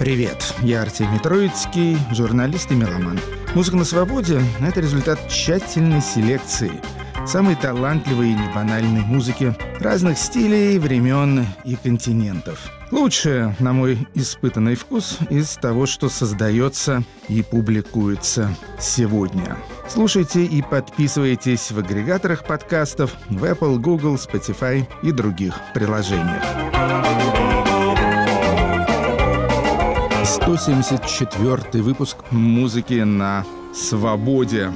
Привет, я Артемий Троицкий, журналист и меломан. «Музыка на свободе» — это результат тщательной селекции самой талантливой и небанальной музыки разных стилей, времен и континентов. Лучшее, на мой испытанный вкус, из того, что создается и публикуется сегодня. Слушайте и подписывайтесь в агрегаторах подкастов, в Apple, Google, Spotify и других приложениях. 174-й выпуск «Музыки на свободе».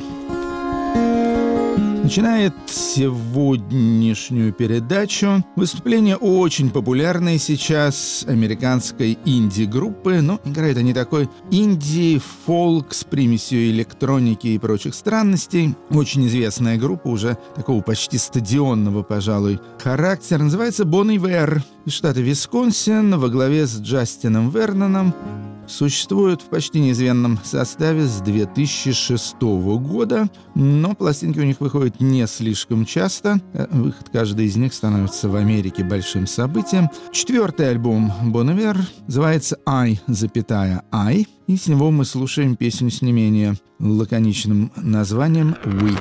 Начинает сегодняшнюю передачу выступление очень популярной сейчас американской инди-группы, но играют они такой инди-фолк с примесью электроники и прочих странностей. Очень известная группа, уже такого почти стадионного, пожалуй, характера. Называется Bon Iver из штата Висконсин во главе с Джастином Верноном. Существует в почти неизменном составе с 2006 года, но пластинки у них выходят не слишком часто. Выход каждой из них становится в Америке большим событием. 4-й альбом Bon Iver называется I, и с него мы слушаем песню с не менее лаконичным названием We.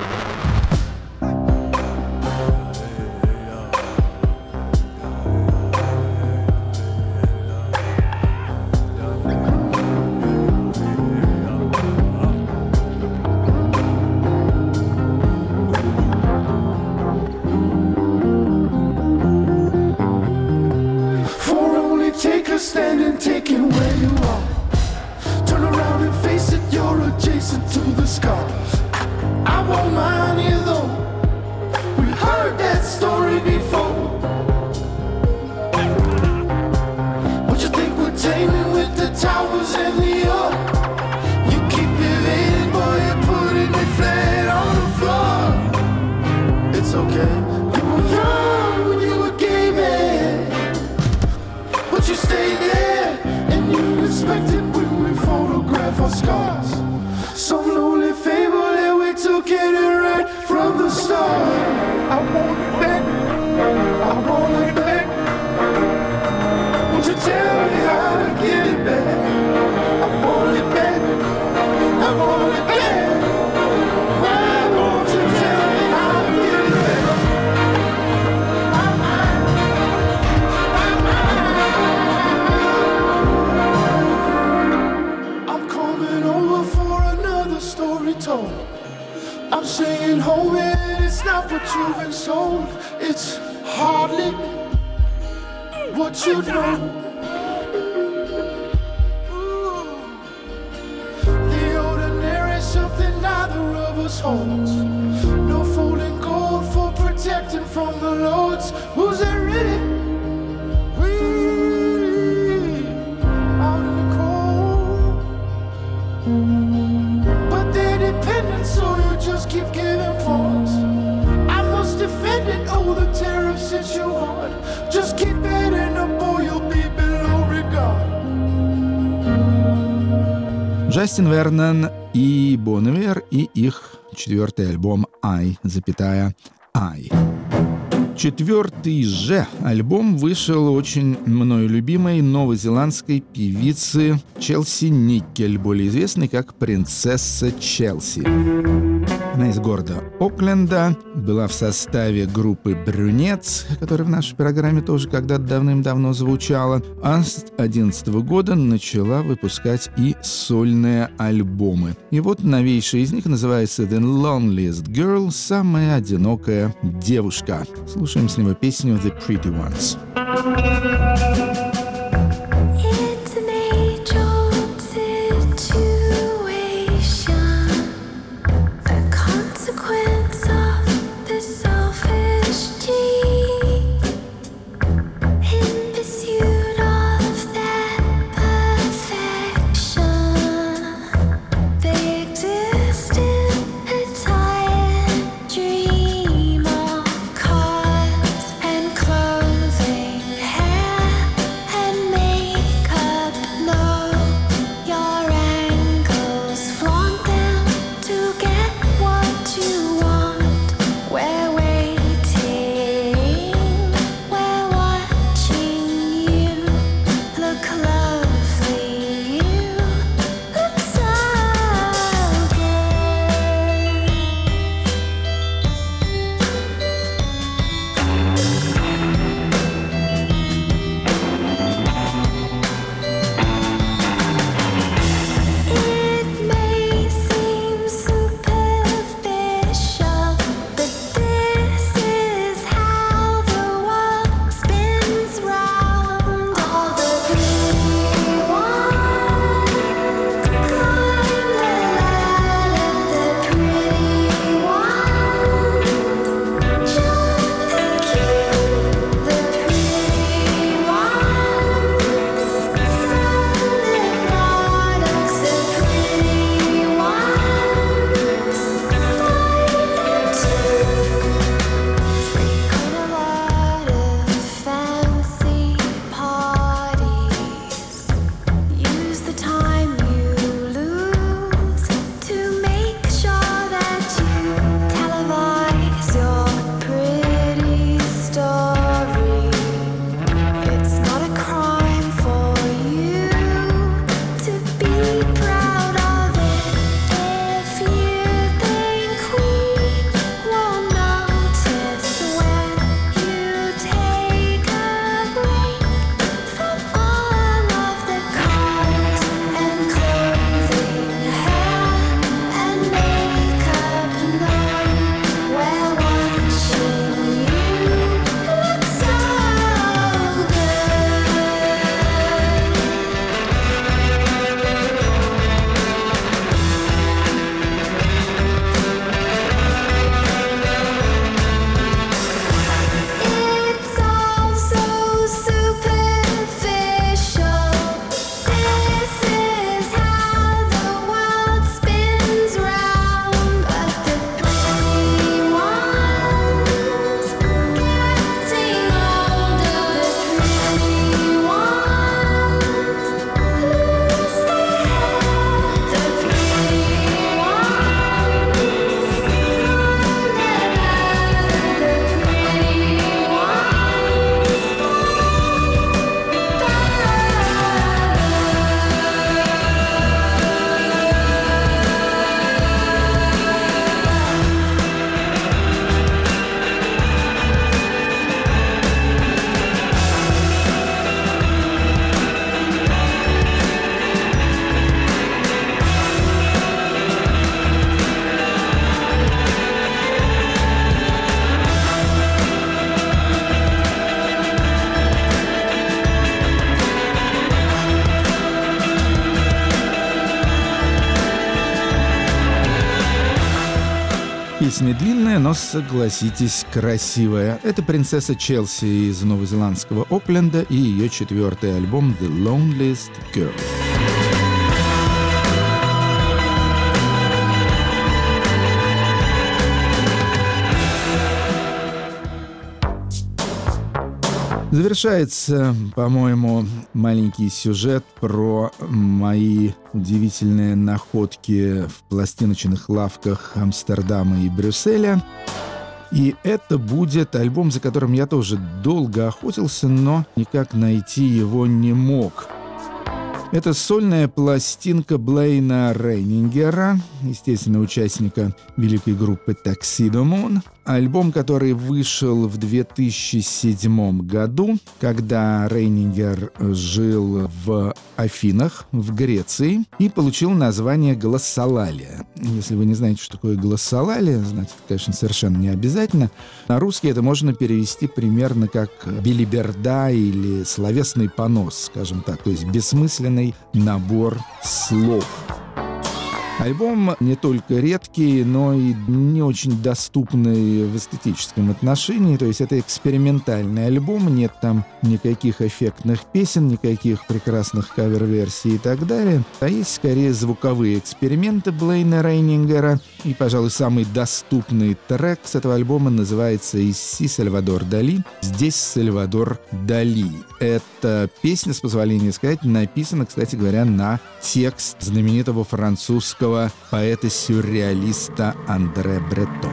I'm saying, homie, it's not what you've been sold. It's hardly what you know. The ordinary, something neither of us holds. No folding gold for protecting from the lords. Who's there really? We out in the cold. But they're dependent, so you just keep giving pause. I must defend it, oh, the tariffs that you want. Just keep adding up or you'll be below regard. Джастин Вернон и Bon Iver и их 4-й альбом I. Четвертый же альбом вышел очень мною любимой новозеландской певицы Челси Никель, более известной как «Принцесса Челси». Она из города Окленда, была в составе группы «Брюнетс», которая в нашей программе тоже когда-то давным-давно звучала, а с 2011 года начала выпускать и сольные альбомы. И вот новейший из них называется «The Loneliest Girl», «Самая одинокая девушка». Слушаем с него песню «The Pretty Ones». Dream of cars and clothing. Песня длинная, но, согласитесь, красивая. Это принцесса Челси из новозеландского Окленда и ее 4-й альбом «The Loneliest Girl». Завершается, по-моему, маленький сюжет про мои удивительные находки в пластиночных лавках Амстердама и Брюсселя. И это будет альбом, за которым я тоже долго охотился, но никак найти его не мог. Это сольная пластинка Блейна Рейнингера, естественно, участника великой группы Tuxedo Moon. Альбом, который вышел в 2007 году, когда Рейнингер жил в Афинах, в Греции, и получил название «Глоссолалия». Если вы не знаете, что такое глоссолалия, знать это, конечно, совершенно не обязательно. На русский это можно перевести примерно как белиберда или словесный понос, скажем так, то есть бессмысленный набор слов. Альбом не только редкий, но и не очень доступный в эстетическом отношении. То есть это экспериментальный альбом, нет там никаких эффектных песен, никаких прекрасных кавер-версий и так далее. А есть скорее звуковые эксперименты Блейна Рейнингера. И, пожалуй, самый доступный трек с этого альбома называется «Исси Сальвадор Дали». Здесь Сальвадор Дали. Эта песня, с позволения сказать, написана, кстати говоря, на текст знаменитого французского поэта-сюрреалиста Андре Бретона.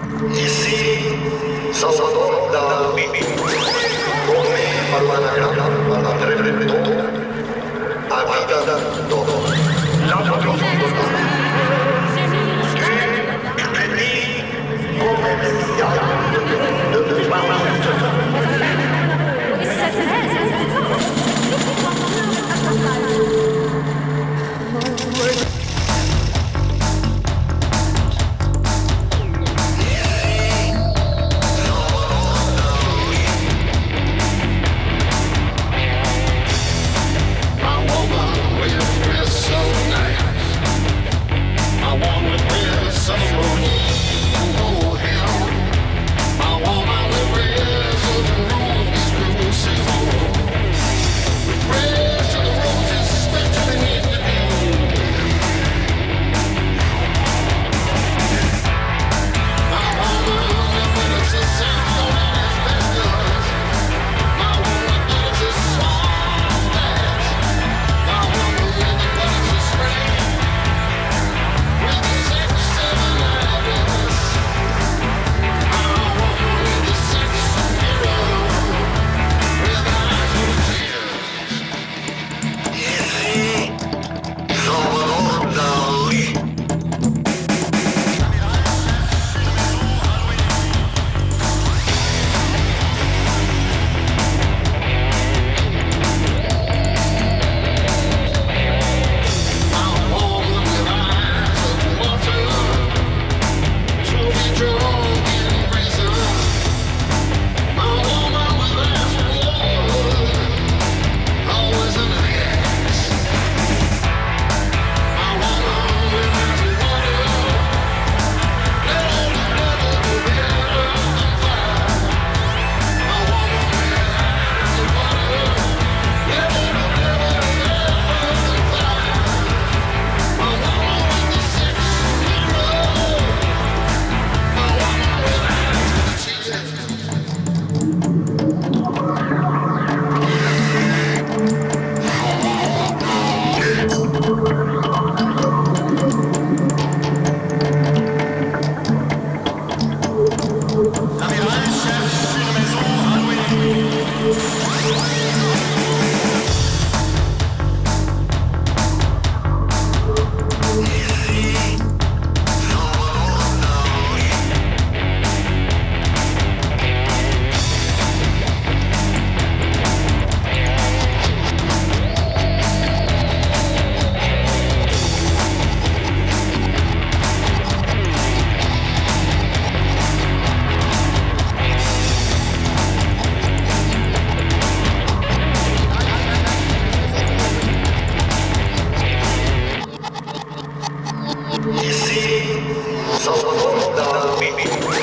Salvador Dali.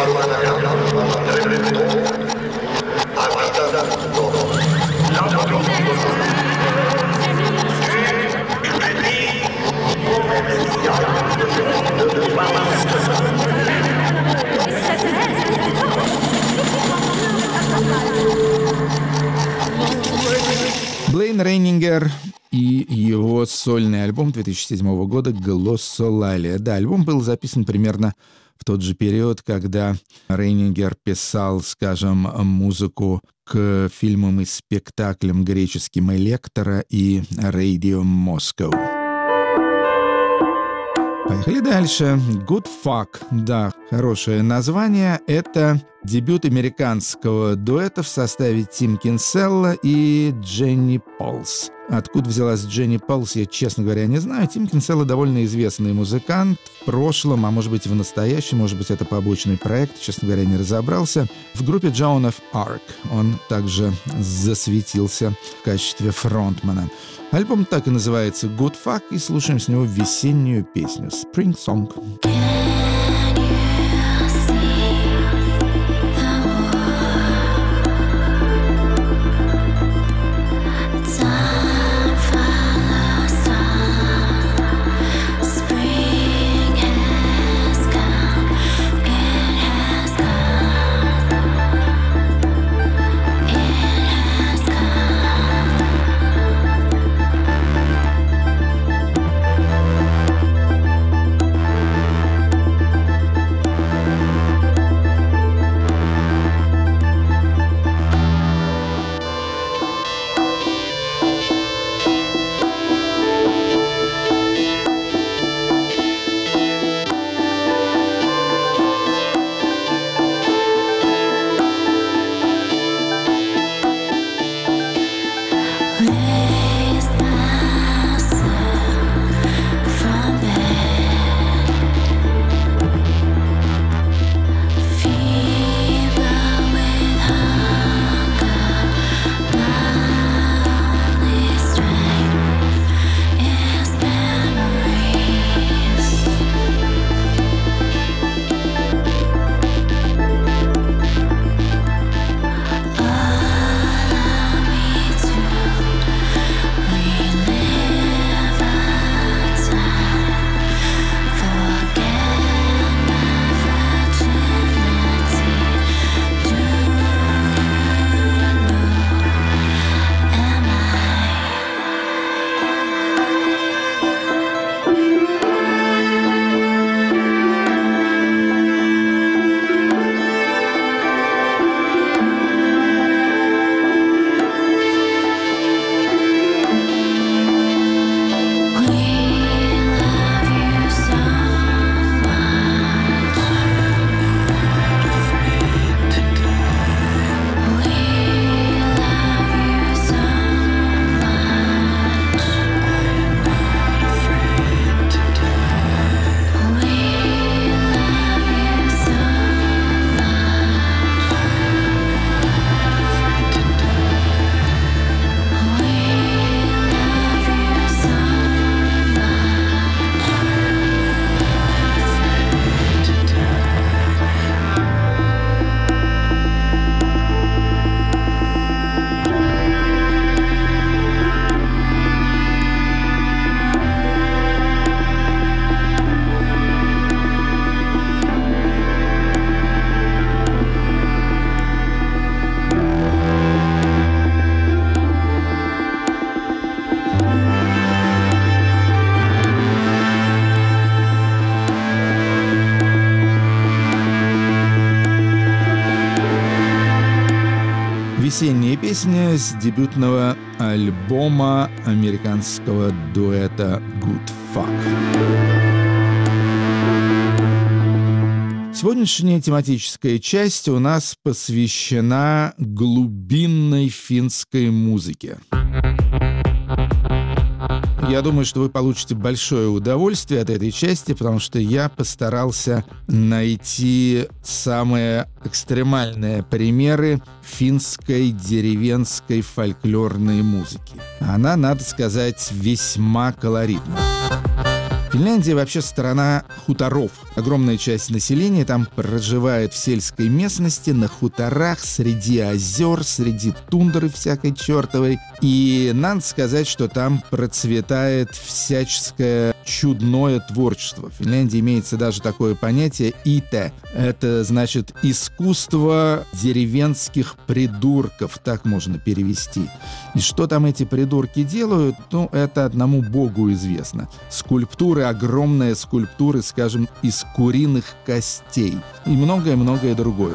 Блейн Рейнингер и его сольный альбом 2007 года «Глоссолалия». Да, альбом был записан примерно в тот же период, когда Рейнингер писал, скажем, музыку к фильмам и спектаклям греческим «Электро» и «Radio Moscow». Поехали дальше. Good Fuck. Да, хорошее название. Это дебют американского дуэта в составе Тим Кинселла и Дженни Полс. Откуда взялась Дженни Полс, я, честно говоря, не знаю. Тим Кинселла довольно известный музыкант в прошлом, а может быть и в настоящем, может быть это побочный проект, честно говоря, не разобрался. В группе Joan of Arc он также засветился в качестве фронтмена. Альбом так и называется Good Fuck, и слушаем с него весеннюю песню Spring Song. Весенняя песня с дебютного альбома американского дуэта Good Fuck. Сегодняшняя тематическая часть у нас посвящена глубинной финской музыке. Я думаю, что вы получите большое удовольствие от этой части, потому что я постарался найти самые экстремальные примеры финской деревенской фольклорной музыки. Она, надо сказать, весьма колоритна. Финляндия вообще страна хуторов. Огромная часть населения там проживает в сельской местности, на хуторах, среди озер, среди тундры всякой чертовой. И надо сказать, что там процветает всяческое чудное творчество. В Финляндии имеется даже такое понятие «ите». Это значит «искусство деревенских придурков», так можно перевести. И что там эти придурки делают, ну, это одному богу известно. Скульптуры, огромные скульптуры, скажем, из куриных костей. И многое-многое другое.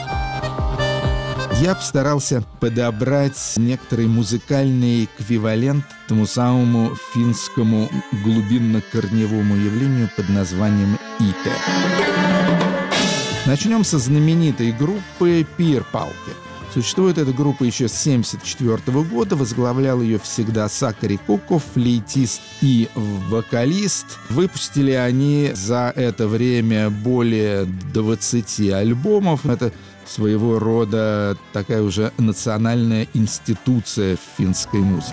Я постарался подобрать некоторый музыкальный эквивалент тому самому финскому глубинно-корневому явлению под названием «ите». Начнем со знаменитой группы «Пирпауки». Существует эта группа еще с 1974 года. Возглавлял ее всегда Сакари Кокко, флейтист и вокалист. Выпустили они за это время более 20 альбомов. Это своего рода такая уже национальная институция в финской музыке.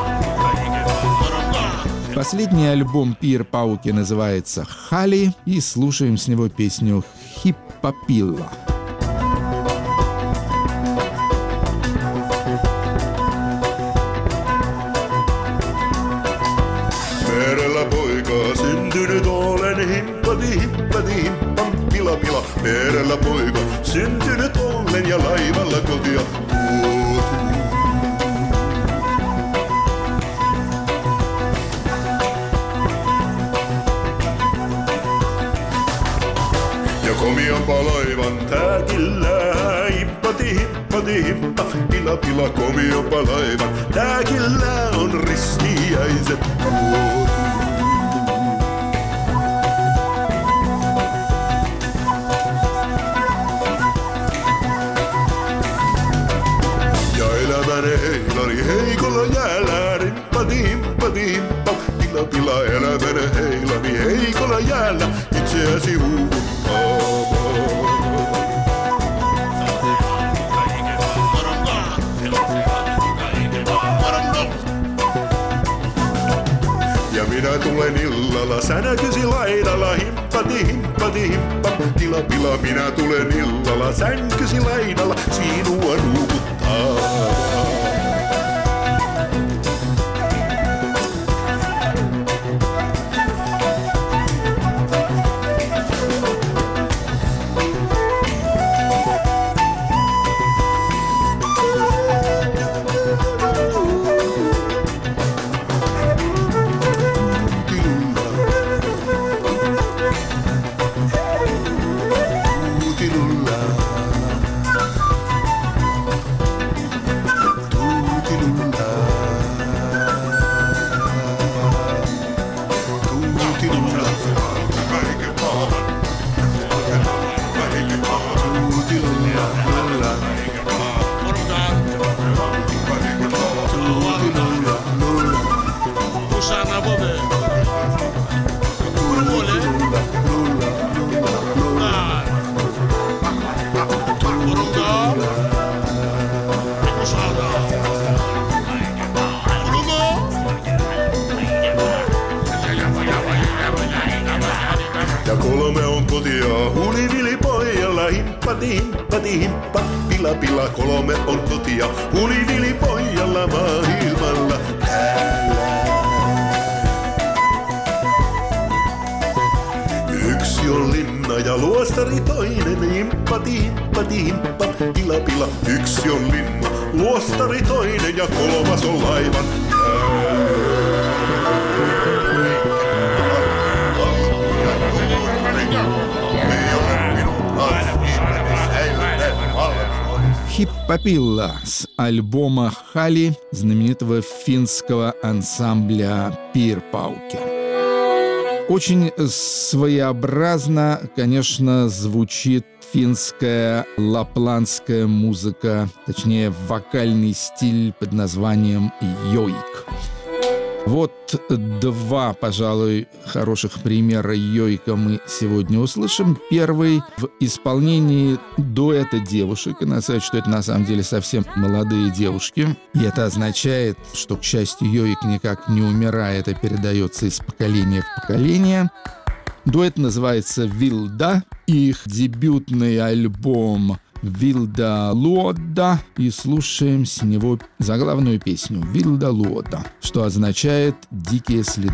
Последний альбом Пирпауки называется «Хали», и слушаем с него песню «Хиппапилла». Syntynyt olen hippati, hippati, hippam, pila, pila. Merellä poika, syntynyt olen ja laivalla kotia tuotu. Ja komianpa laivan tääkillä, hippati, hippati, hippa, pila, pila. Komianpa laivan tääkillä on ristiäiset tuotu. Heilari heikolla jäällä, rippati, hippati, hippa, pila, pila, elämäni heilani heikolla jäällä, itseäsi huukuttaamaan. Ja minä tulen illalla, sä näkysi laidalla, hippati, hippati, hippa, pila, pila, minä tulen illalla, sänkysi laidalla, sinua nuukuttaa. Ja 3 on kotia hulivili-pojalla, hippati, hippati, himppa, pila, pila. 3 on kotia hulivili-pojalla maailmalla täällä. Yksi on linna ja luostari toinen, himpati, hippati, himppa, pila, pila. Yksi on linna, luostari toinen ja 3 on laivan täällä. «Хиппапилла» с альбома «Хали» знаменитого финского ансамбля «Пирпауки». Очень своеобразно, конечно, звучит финская лапландская музыка, точнее, вокальный стиль под названием «йойк». Вот два, пожалуй, хороших примера йойка мы сегодня услышим. Первый в исполнении дуэта девушек. И надо сказать, что это на самом деле совсем молодые девушки. И это означает, что, к счастью, йойк никак не умирает, а передается из поколения в поколение. Дуэт называется «Вилда». Их дебютный альбом «Вилда Луода», и слушаем с него заглавную песню «Вилда Луода», что означает «дикие следы».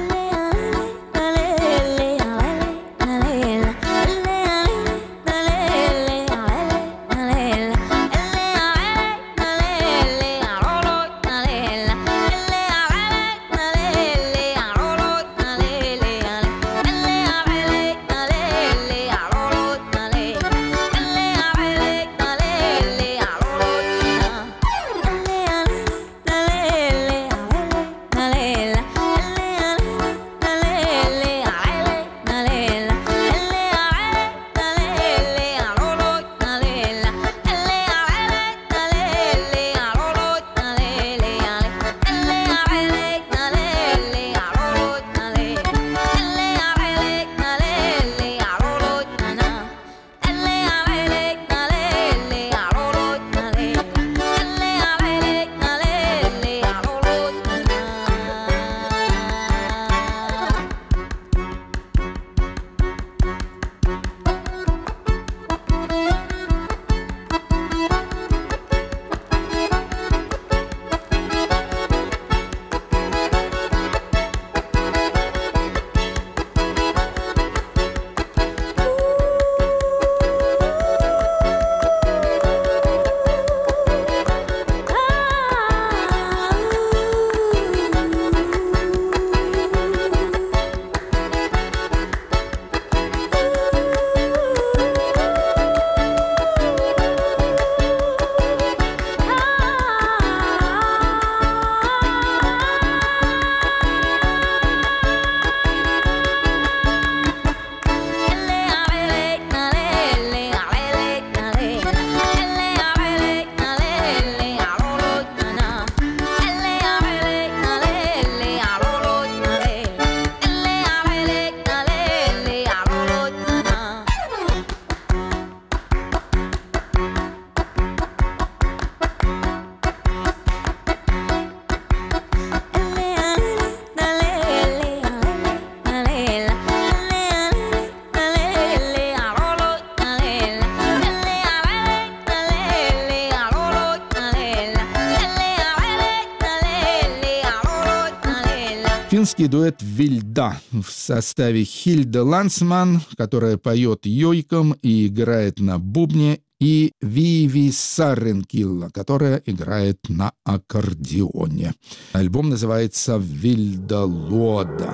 Финский дуэт «Вильда» в составе Хильда Лансман, которая поет йойком и играет на бубне, и Виви Сарренкилла, которая играет на аккордеоне. Альбом называется «Вильда Луода».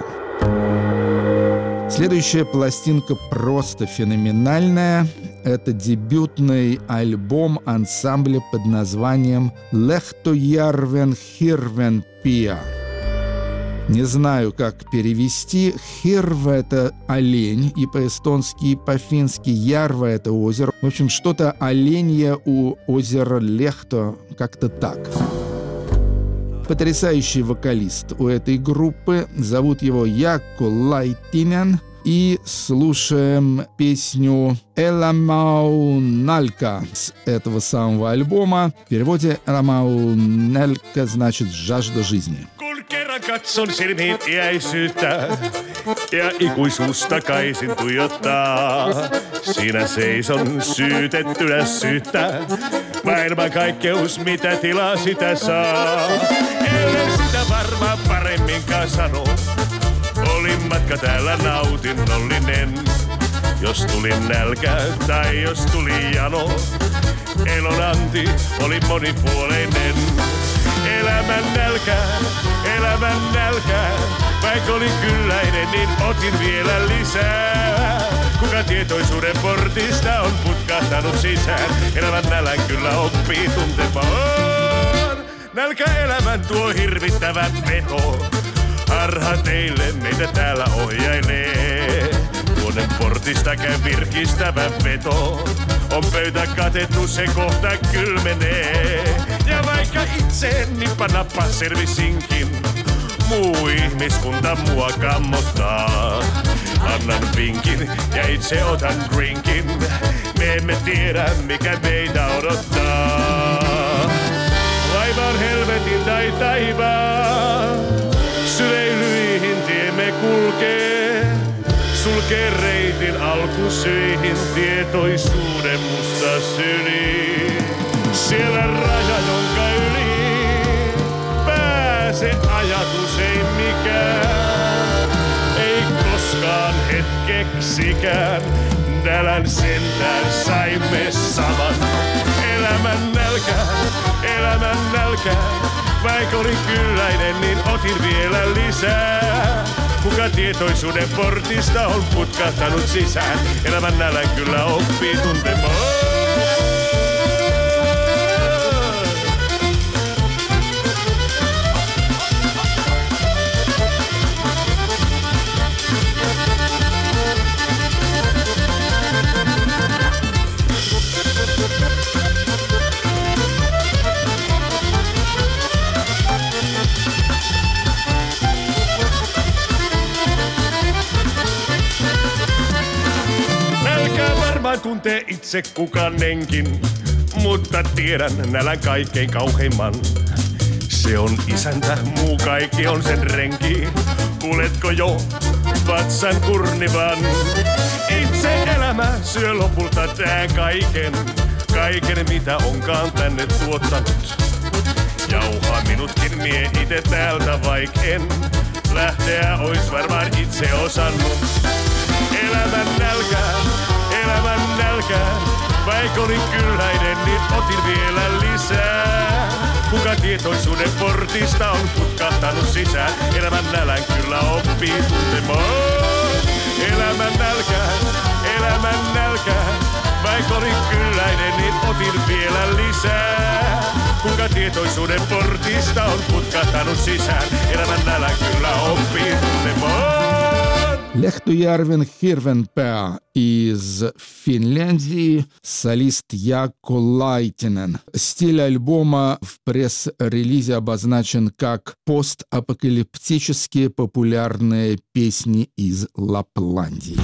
Следующая пластинка просто феноменальная. Это дебютный альбом ансамбля под названием «Лехтоярвен Хирвен Пиа». Не знаю, как перевести. Хирва — это олень, и по-эстонски, и по-фински. Ярва — это озеро. В общем, что-то оленье у озера Лехто, как-то так. Потрясающий вокалист у этой группы. Зовут его Яакко Лайтинен. И слушаем песню «Эламау Налька» с этого самого альбома. В переводе «Эламау Налька» значит «жажда жизни». Kerran katson silmiin iäisyyttä ja ikuisuus takaisin tuijottaa. Siinä seison syytettynä syyttä. Maailman kaikkeus, mitä tilaa sitä saa. Ellen sitä varmaan paremminkaan sano. Olin matka täällä nautinnollinen. Jos tuli nälkä tai jos tuli jano. Elon anti oli monipuoleinen. Elämän nälkä, vaikka oli kylläinen, niin otin vielä lisää. Kuka tietoisuuden portista on putkahtanut sisään, elämän nälän kyllä oppii tuntemaan. Nälkä elämän tuo hirvittävä veto, harha teille meitä täällä ohjailee. Tuonne portista käy virkistävä veto, on pöytä katettu, se kohta kylmenee. Ja vaikka itse nippa-nappa servisinkin, Muu ihmiskunta mua kammottaa. Annan vinkin ja itse otan drinkin. Me emme tiedä mikä meitä odottaa. Vaivaan helvetin tai taivaan. Syleilyihin tiemme kulkee. Sulkee reitin alkusyihin tietoisuuden musta syliin. Siellä raja, jonka yli pääse ajatus ei mikään. Ei koskaan hetkeksikään. Nälän sentään saimme saman. Elämän nälkä. Vaikka olin kylläinen, niin otin vielä lisää. Kuka tietoisuuden portista on putkahtanut sisään? Elämän nälän kyllä oppii tuntemaan. Tuntee itse kukanenkin, mutta tiedän nälän kaikkein kauheimman. Se on isäntä, muu kaikki on sen renki. Kuuletko jo vatsan kurnivan? Itse elämä syö lopulta tää kaiken mitä onkaan tänne tuottanut. Jauhaa minutkin mie ite täältä vaik en. Lähteä ois varmaan itse osannut. Elämän nälkään, vaikka olin kylläinen, niin otin vielä lisää. Kuka tietoisuuden portista on putkahtanut sisään? Elämän nälän kyllä oppii tuntemaan. Elämän nälkään, vaikka olin kylläinen, niin otin vielä lisää. Kuka tietoisuuden portista on putkahtanut sisään? Elämän nälän kyllä oppii tuntemaan. Lehtujärven Hirvenpää из Финляндии, солист Jaakko Laitinen. Стиль альбома в пресс-релизе обозначен как постапокалиптические популярные песни из Лапландии.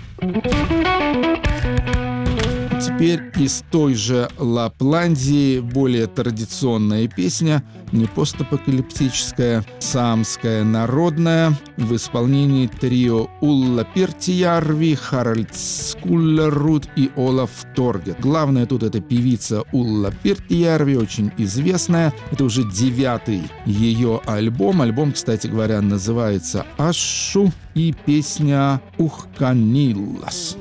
Теперь из той же Лапландии более традиционная песня, не постапокалиптическая, саамская народная, в исполнении трио Улла Пиртиярви, Харальд Скуллерут и Олаф Торгет. Главное тут это певица Улла Пиртиярви, очень известная. Это уже 9-й ее альбом. Альбом, кстати говоря, называется «Ашу» и песня «Ухканиллас».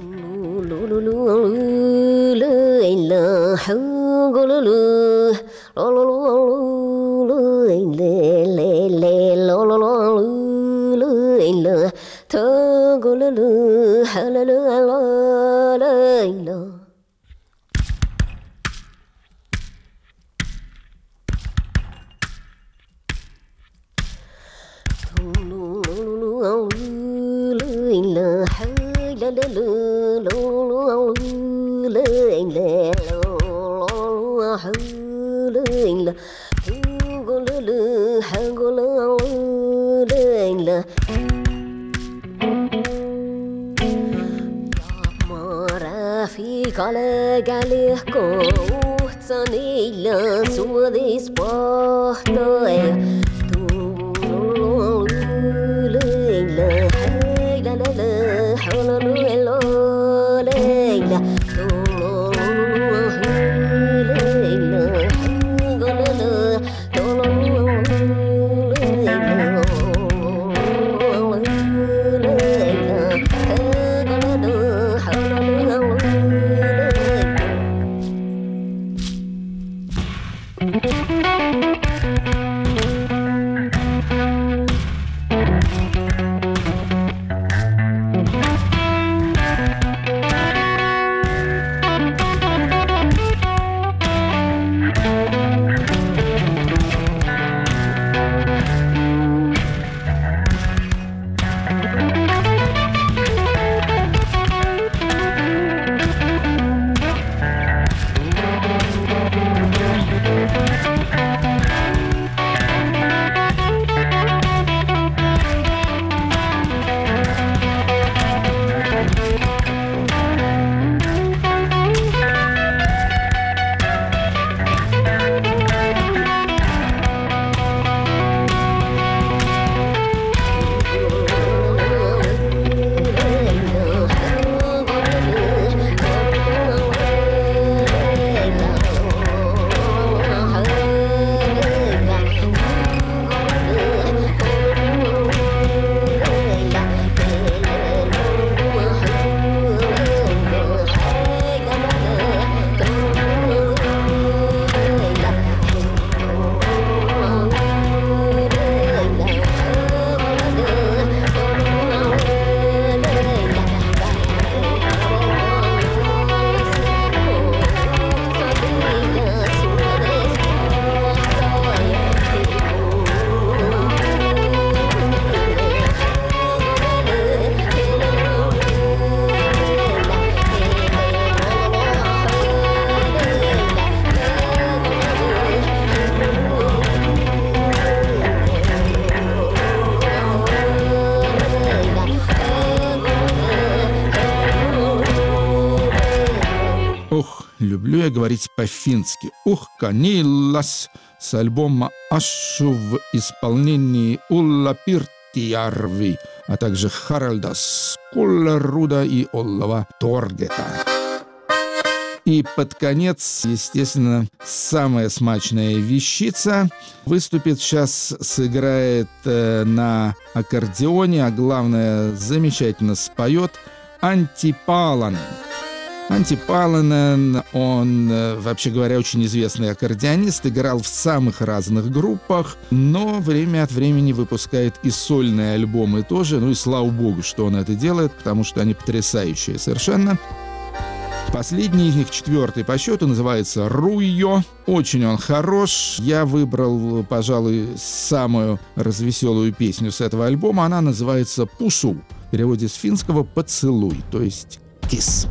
люблю я говорить по-фински. Ух, канилас с альбома «Ашу» в исполнении Улла Пиртиярви, а также Харальдас Куллеруда и Оллова Торгета. И под конец, естественно, самая смачная вещица. Выступит сейчас, сыграет на аккордеоне, а главное, замечательно споет Анtti Palanen. Анtti Palanen, он, вообще говоря, очень известный аккордеонист, играл в самых разных группах, но время от времени выпускает и сольные альбомы тоже. Ну и слава богу, что он это делает, потому что они потрясающие совершенно. Последний из них, 4-й по счету, называется «Руйо». Очень он хорош. Я выбрал, пожалуй, самую развеселую песню с этого альбома. Она называется «Пусу». В переводе с финского «поцелуй», то есть «кис».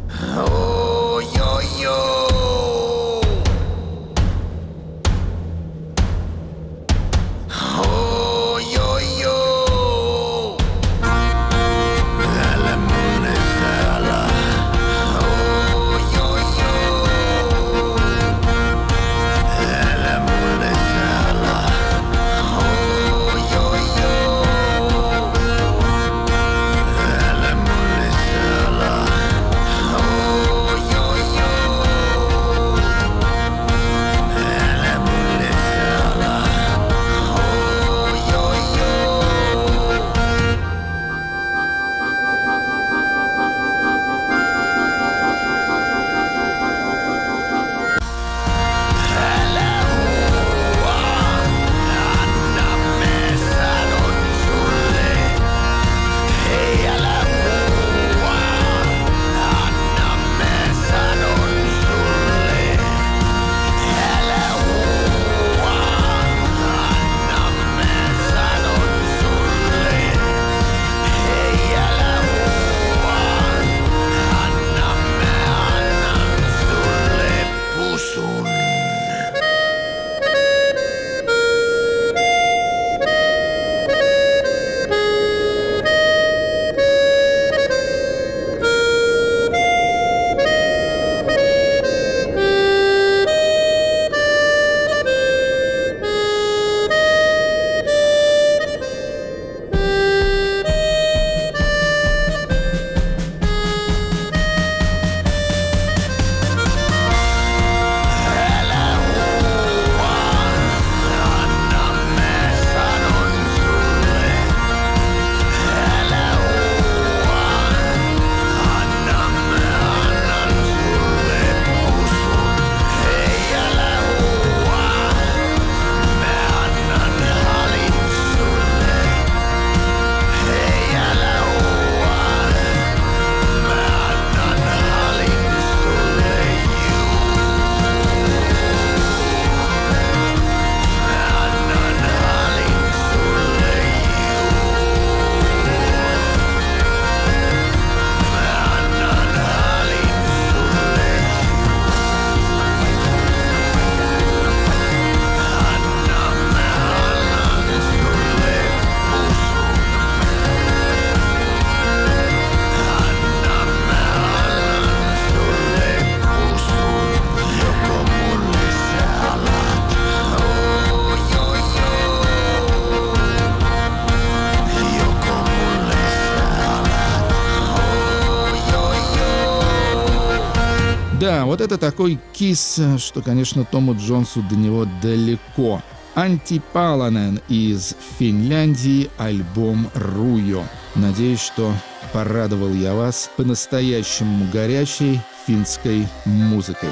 Да, вот это такой кис, что, конечно, Тому Джонсу до него далеко. Анtti Palanen из Финляндии, альбом «Руйо». Надеюсь, что порадовал я вас по-настоящему горячей финской музыкой.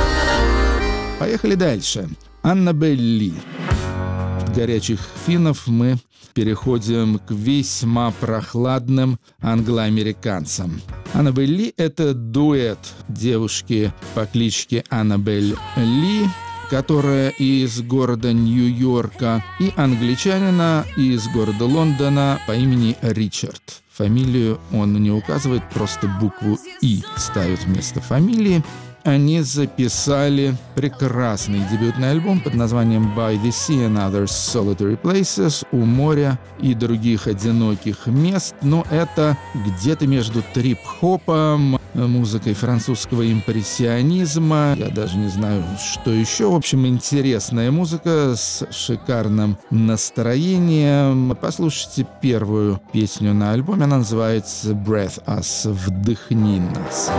Поехали дальше. Аннабель. От горячих финнов мы переходим к весьма прохладным англоамериканцам. Аннабель — это дуэт девушки по кличке Аннабель Ли, которая из города Нью-Йорка, и англичанина из города Лондона по имени Ричард. Фамилию он не указывает, просто букву «И» ставит вместо фамилии. они записали прекрасный дебютный альбом под названием «By the Sea and Other Solitary Places» «У моря и других одиноких мест». Но это где-то между трип-хопом, музыкой французского импрессионизма. Я даже не знаю, что еще. В общем, интересная музыка с шикарным настроением. Послушайте первую песню на альбоме. Она называется «Breath Us» — «Вдохни нас».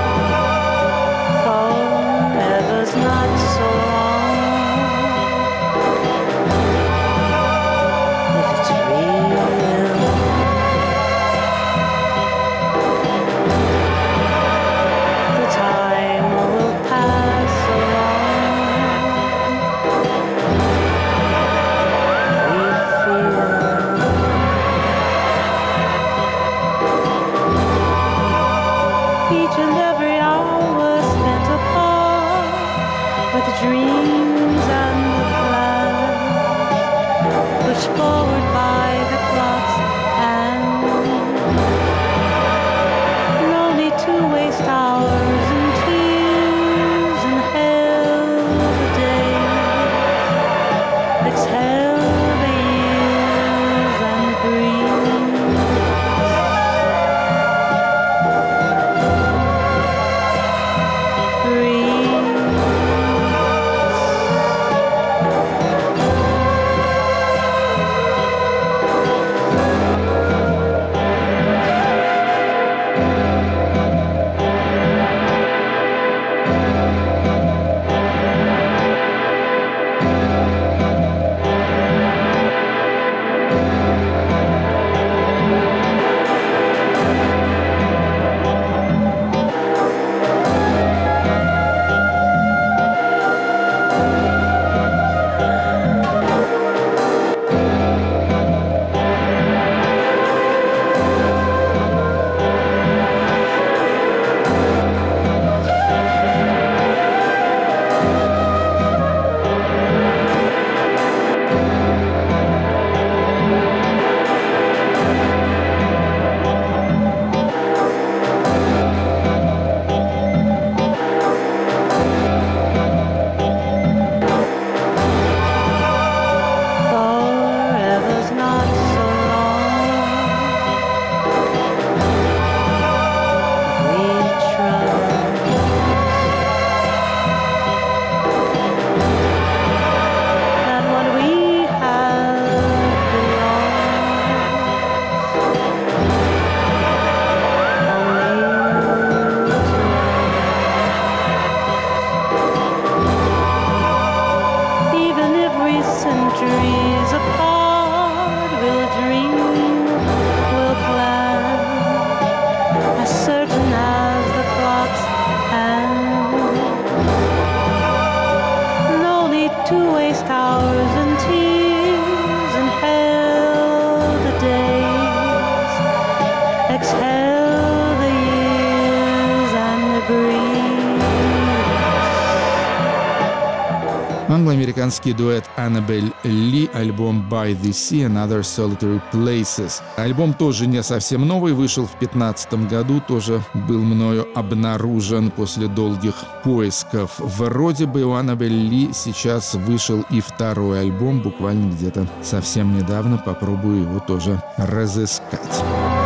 Англо-американский дуэт Annabel Lee, альбом «By the Sea and Other Solitary Places». Альбом тоже не совсем новый, вышел в 2015 году, тоже был мною обнаружен после долгих поисков. Вроде бы у Annabel Lee сейчас вышел и второй альбом, буквально где-то совсем недавно, попробую его тоже разыскать.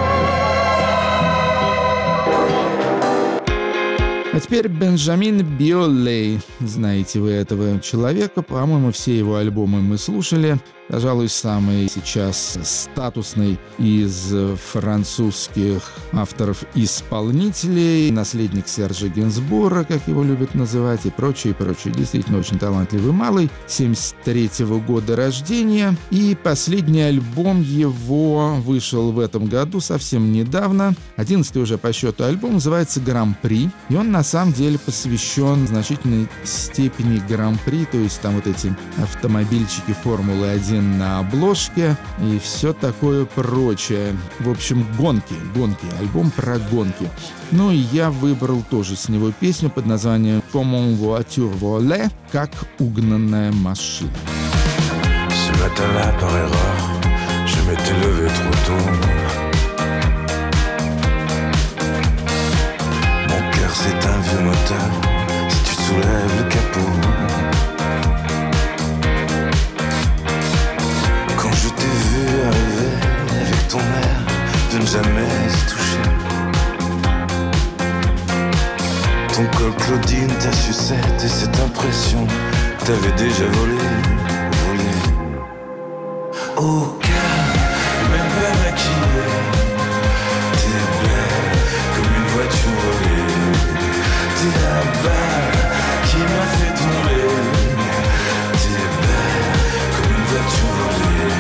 А теперь Бенджамин Биолей. Знаете вы этого человека? По-моему, все его альбомы мы слушали. Пожалуй, самый сейчас статусный из французских авторов-исполнителей, наследник Сержа Гинзбура, как его любят называть, и прочее, прочее. Действительно, очень талантливый малый, 73-го года рождения. И последний альбом его вышел в этом году, совсем недавно. 11-й уже по счету альбом, называется «Гран-при». И он на самом деле посвящен в значительной степени Гран-при, то есть там вот эти автомобильчики Формулы-1 на обложке и все такое прочее. В общем, гонки, альбом про гонки. Ну и я выбрал тоже с него песню под названием «Comment voiture volée», как угнанная машина. Ce matin-là, par erreur, je m'étais levé trop tôt. Mon cœur, c'est un vieux moteur soulève le capot. Quand je t'ai vu arriver avec ton air de ne jamais y toucher, ton col Claudine, ta sucette et cette impression que t'avais déjà volé. Au calme, même pas maquillée, t'es belle comme une voiture volée. T'es la balle qui m'a fait tomber. T'es belle comme une voiture volée.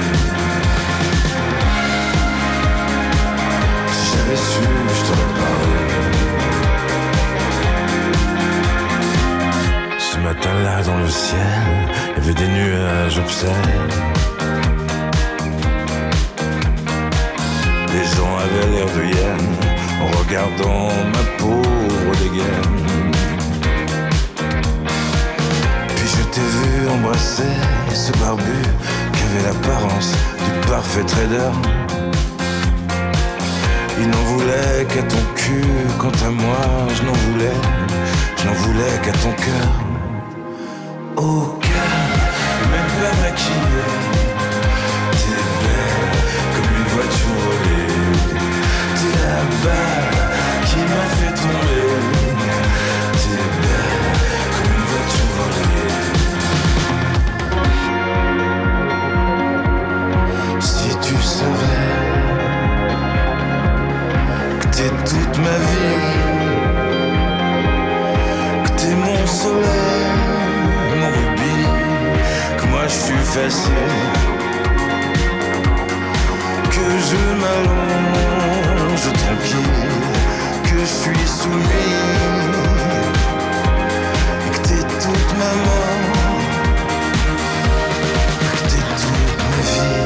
Si j'avais su, je t'aurais parlé. Ce matin-là dans le ciel, il y avait des nuages obscènes. Les gens avaient l'air de hyènes en regardant ma pauvre dégaine. Puis je t'ai vu embrasser ce barbu qui avait l'apparence du parfait trader. Il n'en voulait qu'à ton cul, quant à moi je n'en voulais qu'à ton cœur. Au calme, même pas maquillée, t'es belle comme une voiture volée. T'es la balle qui m'a fait tomber. T'es belle comme une voiture volée. Si tu savais que t'es toute ma vie, que t'es mon soleil, mon rubis, que moi je suis facile, que je m'allonge tranquille, que je suis soumis, et que t'es toute ma mort, que t'es toute ma vie.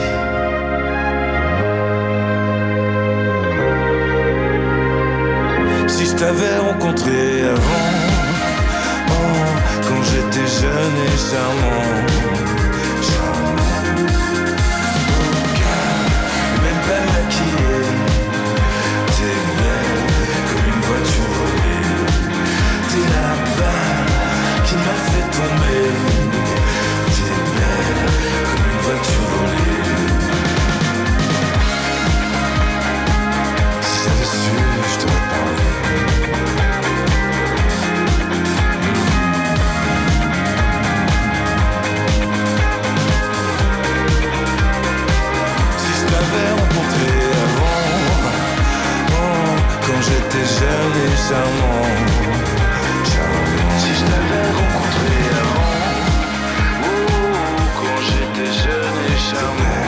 Si je t'avais rencontré avant, oh, quand j'étais jeune et charmant, même pas maquillée, t'es belle comme une voiture volée. T'es la balle qui m'a fait tomber. T'es belle comme une voiture volée. Si j'avais su, je t'aurais parlé. Quand j'étais jeune et charmant. Si je t'avais rencontré avant, oh, quand j'étais jeune et charmant.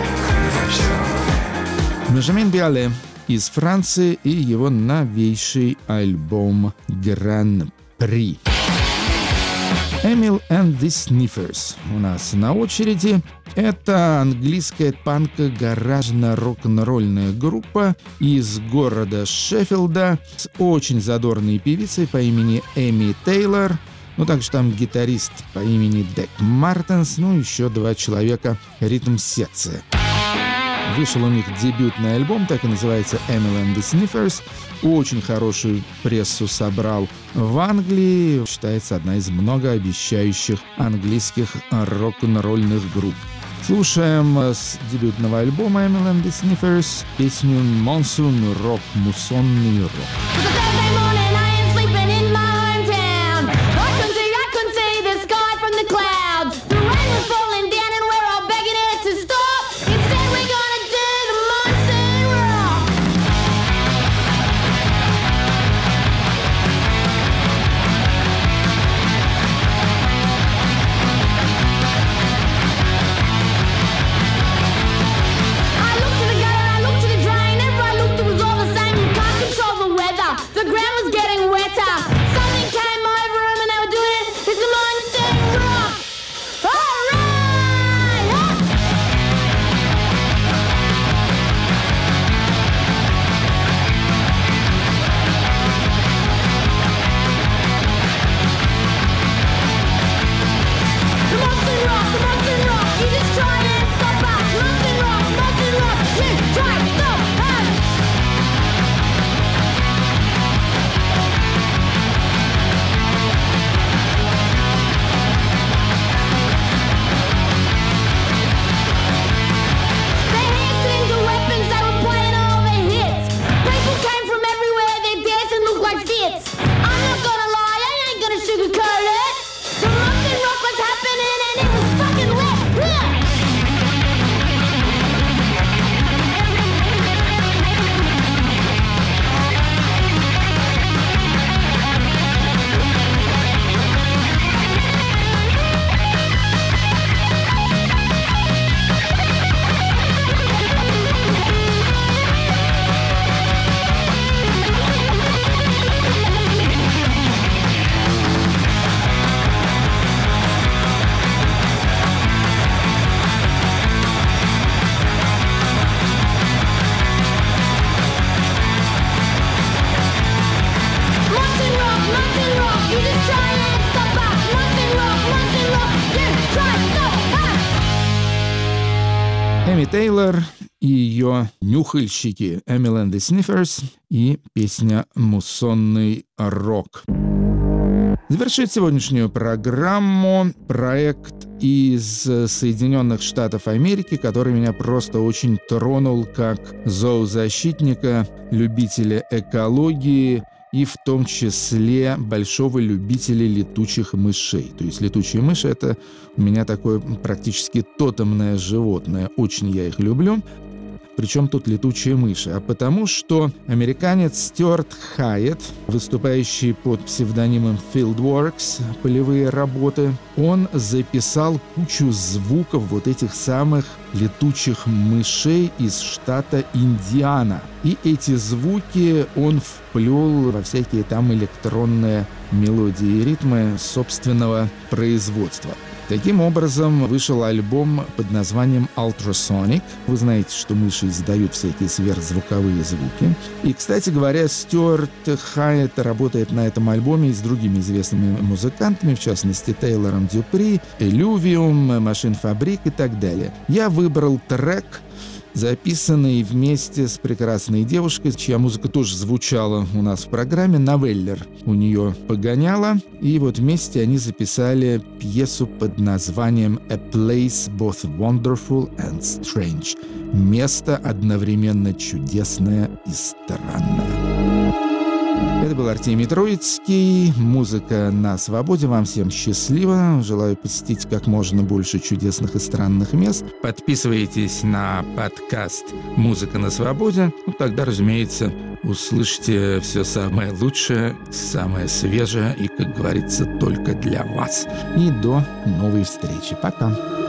Бенджамин Биоле из Франции и его новейший альбом «Гран-при». Emil and the Sniffers у нас на очереди. Это английская панко-гаражно-рок-н-ролльная группа из города Шеффилда с очень задорной певицей по имени Эми Тейлор. Ну, также там гитарист по имени Дек Мартенс, ну, еще 2 человека ритм-секция. Вышел у них дебютный альбом, так и называется «Emil and the Sniffers». Очень хорошую прессу собрал в Англии. Считается одна из многообещающих английских рок-н-ролльных групп. Слушаем с дебютного альбома «Emil and the Sniffers» песню «Monsoon Rock», муссонный рок. Control the weather. Тэмми Тейлор и ее нюхальщики Emily and the Sniffers и песня «Муссонный рок». Завершит сегодняшнюю программу проект из Соединенных Штатов Америки, который меня просто очень тронул как зоозащитника, любителя экологии и в том числе большого любителя летучих мышей. То есть летучие мыши — это у меня такое практически тотемное животное. Очень я их люблю. Причем тут летучие мыши? А потому что американец Стюарт Хайетт, выступающий под псевдонимом Fieldworks, полевые работы, он записал кучу звуков вот этих самых летучих мышей из штата Индиана. И эти звуки он вплел во всякие там электронные мелодии и ритмы собственного производства. Таким образом, вышел альбом под названием Ultrasonic. Вы знаете, что мыши издают всякие сверхзвуковые звуки. И, кстати говоря, Стюарт Хайетт работает на этом альбоме и с другими известными музыкантами, в частности, Тейлором Дюпри, Элювиум, Машин Фабрик и так далее. Я выбрал трек, записанный вместе с прекрасной девушкой, чья музыка тоже звучала у нас в программе, Новеллер. У нее погоняла, и вот вместе они записали пьесу под названием «A Place Both Wonderful and Strange» — «Место одновременно чудесное и странное». Это был Артемий Троицкий. Музыка на свободе. Вам всем счастливо. Желаю посетить как можно больше чудесных и странных мест. Подписывайтесь на подкаст «Музыка на свободе». Тогда, разумеется, услышите все самое лучшее, самое свежее и, как говорится, только для вас. И до новой встречи. Пока.